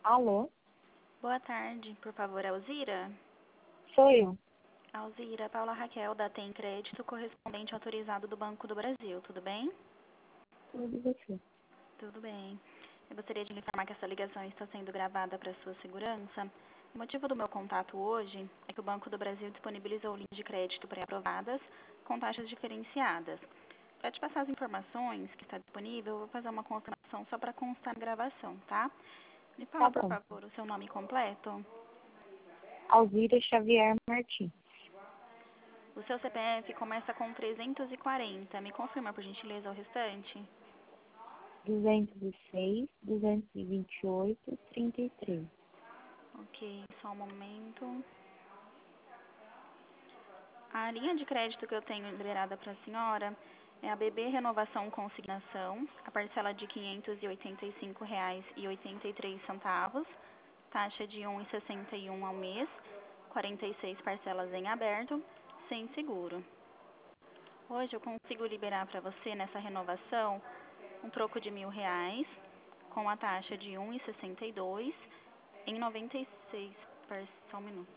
Alô? Boa tarde, por favor, Alzira? Sou eu. Alzira, Paula Raquel, da Tem Crédito, correspondente autorizado do Banco do Brasil, tudo bem? Tudo você. Tudo bem. Eu gostaria de informar que essa ligação está sendo gravada para sua segurança. O motivo do meu contato hoje é que o Banco do Brasil disponibilizou linhas de crédito pré-aprovadas com taxas diferenciadas. Para te passar as informações que está disponível, eu vou fazer uma confirmação só para constar na gravação, tá? Me Tá fala, por bom. favor, o seu nome completo. Alzira Xavier Martins. O seu CPF começa com 340. Me confirma, por gentileza, o restante? 206, 228, 33. Ok, só um momento. A linha de crédito que eu tenho liberada para a senhora é a BB Renovação Consignação, a parcela de R$ 585,83, taxa de 1,61 ao mês, 46 parcelas em aberto, sem seguro. Hoje eu consigo liberar para você, nessa renovação, um troco de R$ 1.000, com a taxa de 1,62 em 96 parcelas. Só um minuto.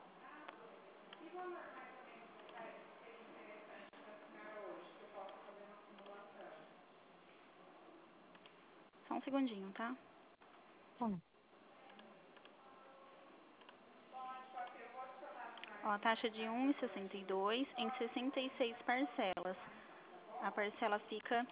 Só um segundinho, tá? Tá. Ó, a taxa de 1,62 em 66 parcelas. A parcela fica R$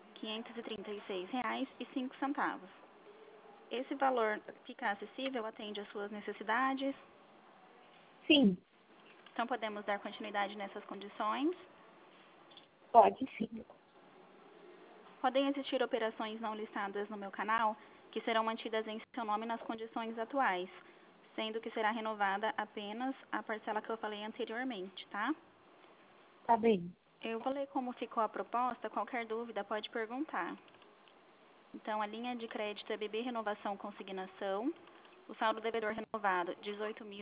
536,05. Esse valor fica acessível, atende às suas necessidades, Sim, então podemos dar continuidade nessas condições. pode sim. Podem existir operações não listadas no meu canal que serão mantidas em seu nome nas condições atuais, sendo que será renovada apenas a parcela que eu falei anteriormente, tá? Tá bem. Eu vou ler como ficou a proposta, qualquer dúvida pode perguntar. Então, a linha de crédito é BB Renovação Consignação, o saldo devedor renovado R$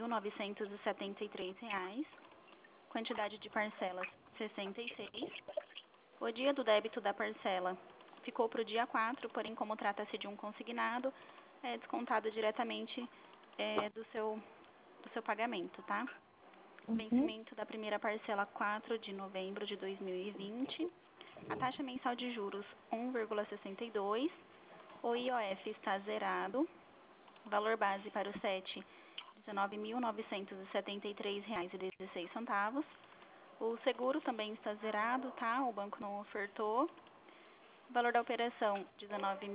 18.973, quantidade de parcelas 66. O dia do débito da parcela ficou para o dia 4, porém, como trata-se de um consignado, é descontado diretamente do seu pagamento, tá? Uhum. Vencimento da primeira parcela 4 de novembro de 2020. A taxa mensal de juros 1,62. O IOF está zerado. Valor base para o SET R$ 19.973,16. O seguro também está zerado, tá? O banco não ofertou. O valor da operação R$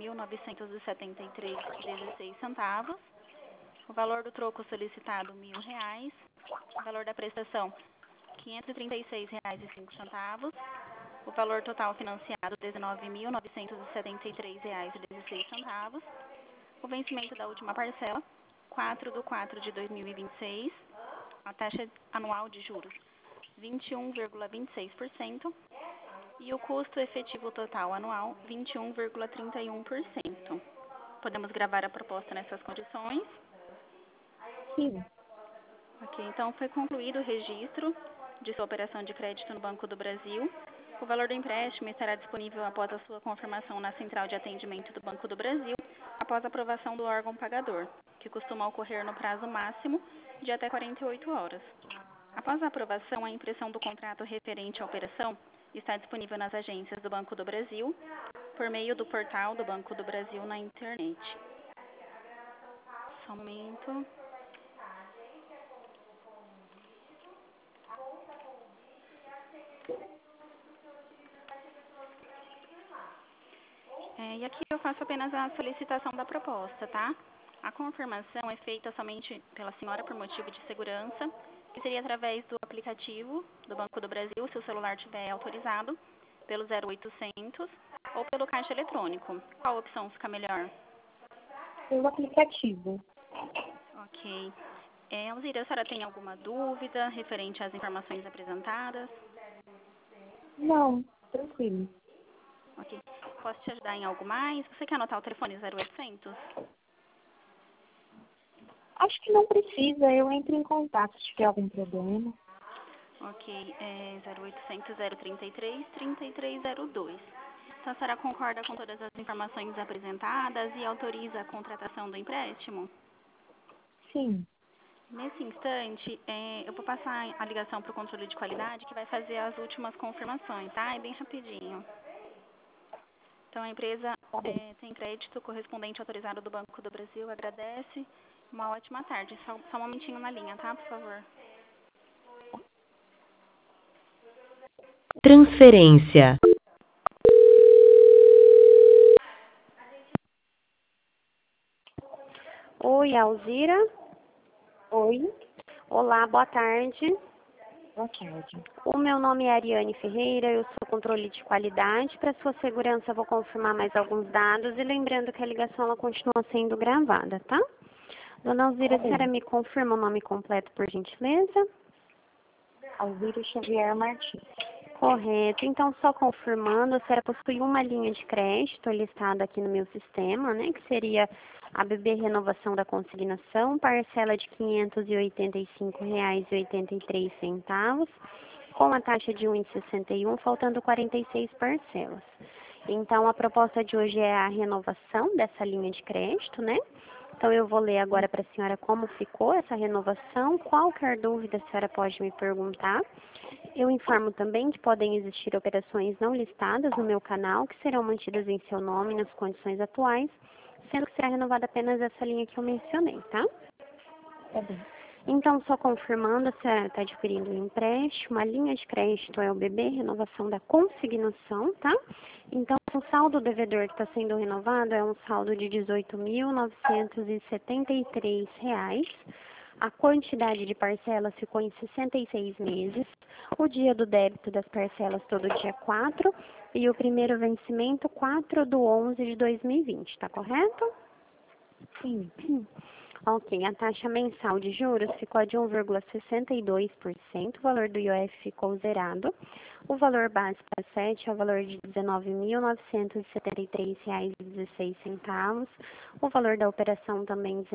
19.973,16. O valor do troco solicitado R$ 1.000. O valor da prestação R$ 536,05. O valor total financiado R$ 19.973,16. O vencimento da última parcela, 4/4 de 2026. A taxa anual de juros, 21,26%. E o custo efetivo total anual, 21,31%. Podemos gravar a proposta nessas condições. Sim. Ok, então foi concluído o registro de sua operação de crédito no Banco do Brasil. O valor do empréstimo estará disponível após a sua confirmação na central de atendimento do Banco do Brasil, após a aprovação do órgão pagador, que costuma ocorrer no prazo máximo de até 48 horas. Após a aprovação, a impressão do contrato referente à operação está disponível nas agências do Banco do Brasil, por meio do portal do Banco do Brasil na internet. Só um momento. E aqui eu faço apenas a solicitação da proposta, tá? A confirmação é feita somente pela senhora por motivo de segurança, que seria através do aplicativo do Banco do Brasil, se o celular estiver autorizado, pelo 0800 ou pelo caixa eletrônico. Qual opção fica melhor? Pelo aplicativo. Ok. Alzira, a senhora tem alguma dúvida referente às informações apresentadas? Não, tranquilo. Ok. Posso te ajudar em algo mais? Você quer anotar o telefone 0800? Acho que não precisa, eu entro em contato se tiver algum problema. Ok, 0800 033 3302. Então, a senhora concorda com todas as informações apresentadas e autoriza a contratação do empréstimo? Sim. Nesse instante, eu vou passar a ligação para o controle de qualidade, que vai fazer as últimas confirmações, tá? É bem rapidinho. Então, a empresa Tá bem. tem crédito correspondente autorizado do Banco do Brasil, agradece. Uma ótima tarde. Só um momentinho na linha, tá? Por favor. Transferência. Oi, Alzira. Oi. Olá, boa tarde. Boa tarde. O meu nome é Ariane Ferreira, eu sou controle de qualidade. Para sua segurança, vou confirmar mais alguns dados e lembrando que a ligação ela continua sendo gravada, tá? Dona Alzira, a Tá bem. senhora me confirma o nome completo, por gentileza? Alzira Xavier Martins. Correto. Então, só confirmando, a senhora possui uma linha de crédito listada aqui no meu sistema, né? Que seria a BB Renovação da Consignação, parcela de R$ 585,83, com a taxa de 1,61, faltando 46 parcelas. Então, a proposta de hoje é a renovação dessa linha de crédito, né? Então, eu vou ler agora para a senhora como ficou essa renovação. Qualquer dúvida, a senhora pode me perguntar. Eu informo também que podem existir operações não listadas no meu canal, que serão mantidas em seu nome nas condições atuais, sendo que será renovada apenas essa linha que eu mencionei, tá? Tá bem. Então, só confirmando, a senhora está adquirindo um empréstimo, a linha de crédito é o BB, renovação da consignação, tá? Então, o saldo devedor que está sendo renovado é um saldo de R$ 18.973. A quantidade de parcelas ficou em 66 meses. O dia do débito das parcelas todo dia 4 e o primeiro vencimento 4/11/2020, tá correto? Sim. Ok, a taxa mensal de juros ficou de 1,62%, o valor do IOF ficou zerado. O valor base para 7 é o valor de R$ 19.973,16. O valor da operação também R$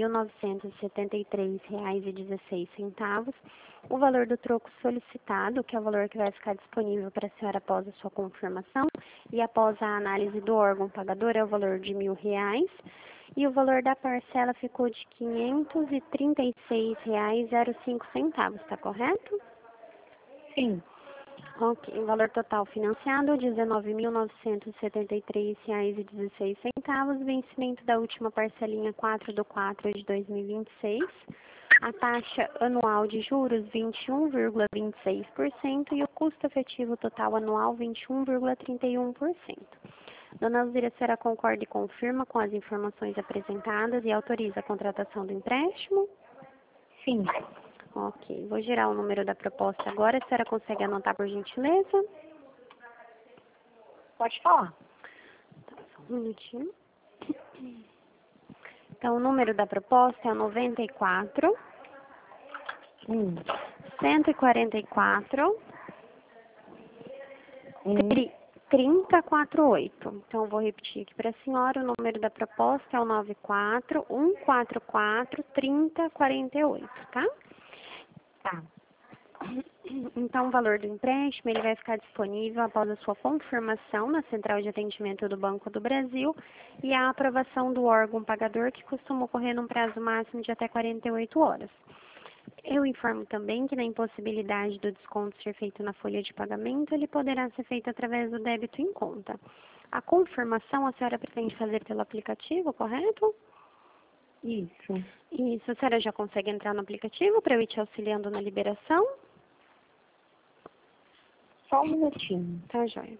19.973,16. O valor do troco solicitado, que é o valor que vai ficar disponível para a senhora após a sua confirmação e após a análise do órgão pagador, é o valor de R$ 1.000. E o valor da parcela ficou de R$ 536,05, tá correto? Sim. Ok, o valor total financiado R$ 19.973,16, vencimento da última parcelinha 4/4/2026. A taxa anual de juros 21,26% e o custo efetivo total anual 21,31%. Dona Alzira, a senhora concorda e confirma com as informações apresentadas e autoriza a contratação do empréstimo? Sim. Ok, vou girar o número da proposta agora. A senhora consegue anotar por gentileza? Pode falar. Tá, só um minutinho. Então, o número da proposta é o 94 144 3048. Então, eu vou repetir aqui para a senhora. O número da proposta é o 94 144 3048, tá? Tá. Então, o valor do empréstimo ele vai ficar disponível após a sua confirmação na Central de Atendimento do Banco do Brasil e a aprovação do órgão pagador, que costuma ocorrer num prazo máximo de até 48 horas. Eu informo também que na impossibilidade do desconto ser feito na folha de pagamento, ele poderá ser feito através do débito em conta. A confirmação a senhora pretende fazer pelo aplicativo, correto? Isso. Isso, a senhora já consegue entrar no aplicativo para eu ir te auxiliando na liberação? Só um minutinho. Tá, joia.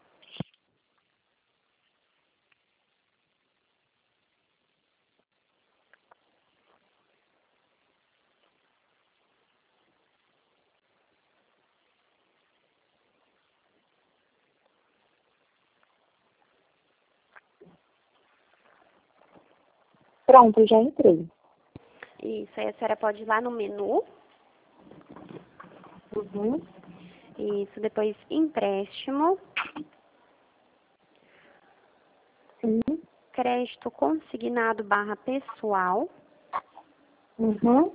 Pronto, já entrei. Isso, aí a senhora pode ir lá no menu. Uhum. Isso, depois empréstimo, Sim. crédito consignado / pessoal, Uhum.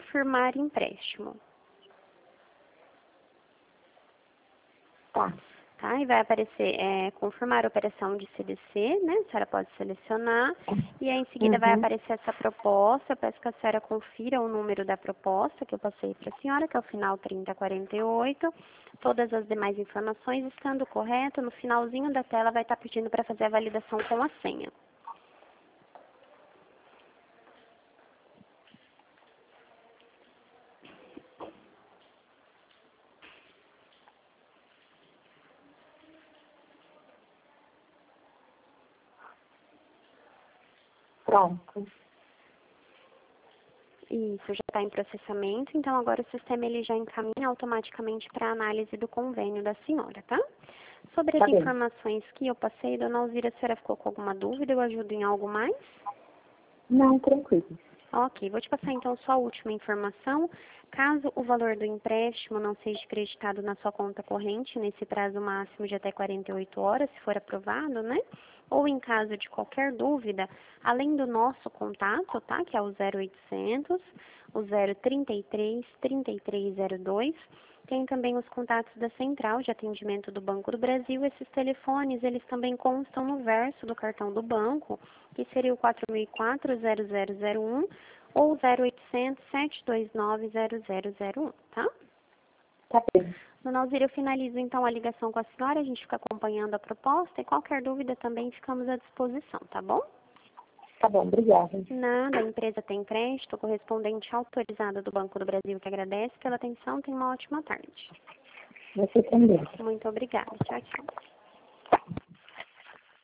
confirmar empréstimo. Tá. tá? E vai aparecer confirmar a operação de CDC, né? A senhora pode selecionar. E aí, em seguida, vai aparecer essa proposta. Eu peço que a senhora confira o número da proposta que eu passei para a senhora, que é o final 3048. Todas as demais informações estando correto, no finalzinho da tela vai estar pedindo para fazer a validação com a senha. Pronto. Isso já está em processamento, então agora o sistema ele já encaminha automaticamente para a análise do convênio da senhora, tá? Sobre as informações que eu passei, dona Alzira, a senhora ficou com alguma dúvida? Eu ajudo em algo mais? Não, tranquilo. Ok, vou te passar então só a última informação. Caso o valor do empréstimo não seja creditado na sua conta corrente nesse prazo máximo de até 48 horas, se for aprovado, né? Ou em caso de qualquer dúvida, além do nosso contato, tá? Que é o 0800, o 033 3302, tem também os contatos da Central de Atendimento do Banco do Brasil. Esses telefones, eles também constam no verso do cartão do banco, que seria o 4004-0001 ou 0800 729 0001, tá? Tá bem. Dona Alzira, eu finalizo então a ligação com a senhora, a gente fica acompanhando a proposta e qualquer dúvida também ficamos à disposição, tá bom? Tá bom, obrigada. Nada, a empresa tem crédito, correspondente autorizado do Banco do Brasil que agradece pela atenção, tenha uma ótima tarde. Você também. Muito obrigada, tchau, tchau.